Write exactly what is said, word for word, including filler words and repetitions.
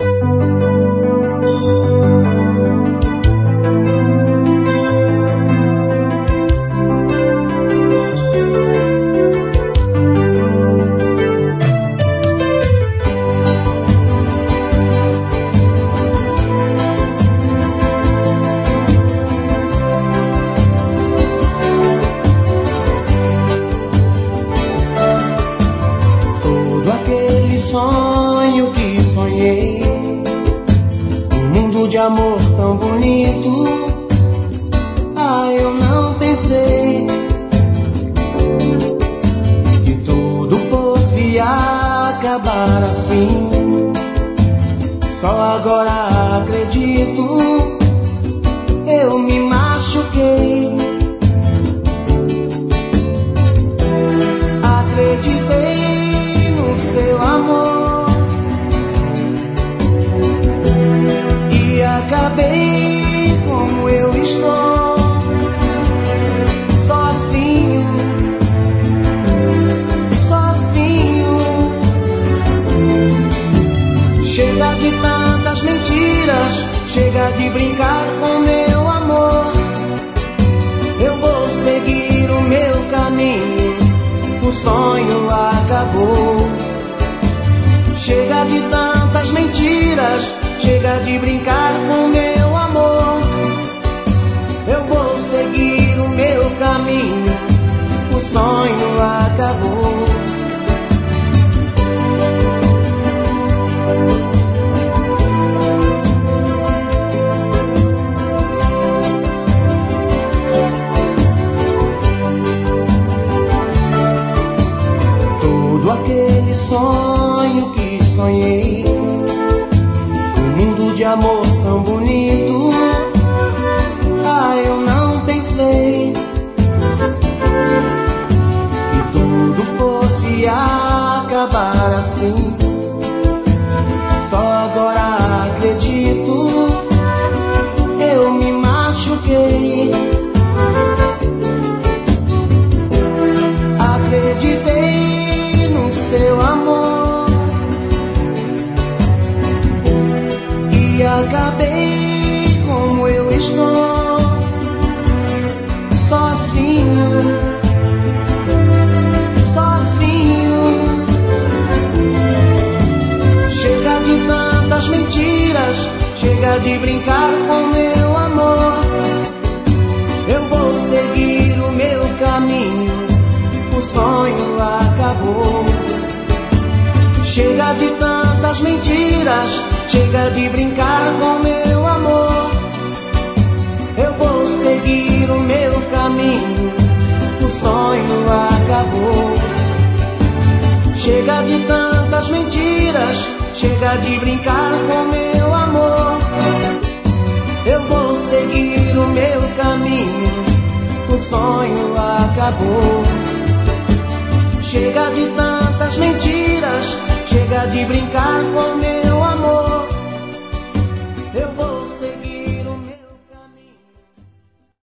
Chega de tantas mentiras, chega de brincar com meu amor. Eu vou seguir o meu caminho, o sonho acabou. Chega de tantas mentiras, chega de brincar com meu amor. Eu vou seguir o meu caminho, o sonho acabou. Chega de tantas